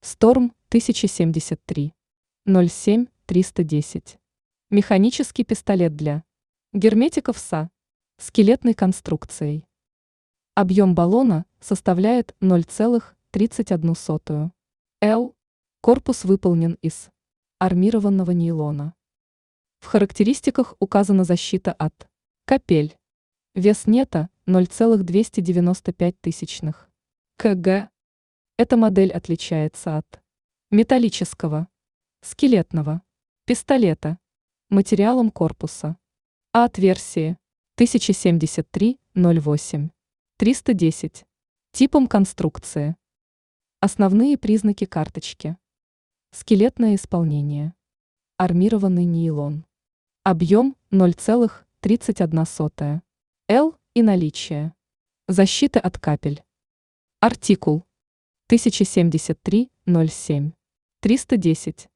Storm 1073. 07 310. Механический пистолет для герметиков СА. Скелетной конструкцией. Объем баллона составляет 0,31 Л. Корпус выполнен из армированного нейлона. В характеристиках указана защита от капель. Вес нета 0,295 кг. Эта модель отличается от металлического, скелетного пистолета материалом корпуса, а от версии 1073-08-310 типом конструкции. Основные признаки карточки. Скелетное исполнение. Армированный нейлон. Объем 0,31 Л и наличие защиты от капель. Артикул 1073-07-310.